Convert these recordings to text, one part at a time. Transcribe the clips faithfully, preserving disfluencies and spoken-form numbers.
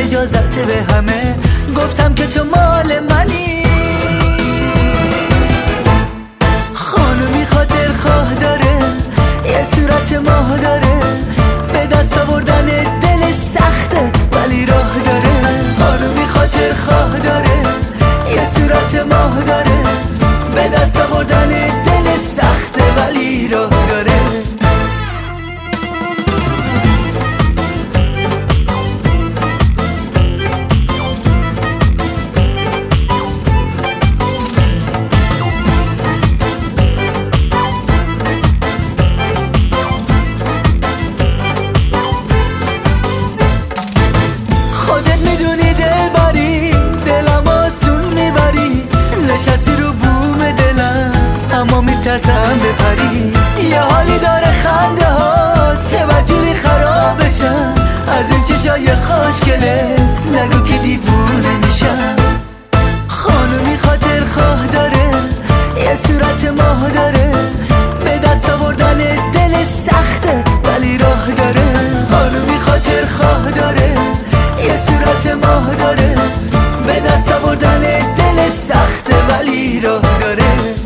اجازت به همه گفتم که تو مال منی. خانومی خاطر خواه داره، یه صورت ماه داره، به دست آوردن دل سخته ولی راه داره. خانومی خاطر خواه داره، یه صورت ماه داره، به دست آوردن دل سخته ولی راه داره. نشستی رو بوم دلم اما میترسم بپری. یه حالی داره خنده هات که بدجوری خرابشم از اون چشای خوشگلت، نگو که دیوونه میشم. خانومی خاطر خواه داره، یه صورت ماه داره، به دست آوردن دل سخته ولی راه داره. خانومی خاطر خواه داره، یه صورت ماه داره، به دست آوردن دل سخته ولی راه داره.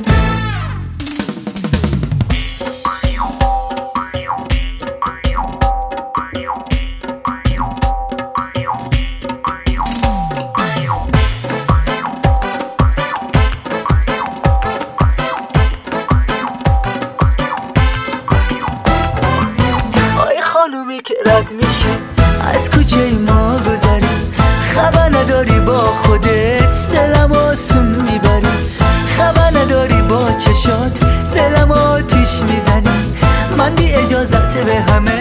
آی خانومی که رد میشه از کوچه ما گذری، خبر نداری با خودت دلم آسون میبری. خبر نداری با چشات دلم آتیش میزنی. من بی اجازت به همه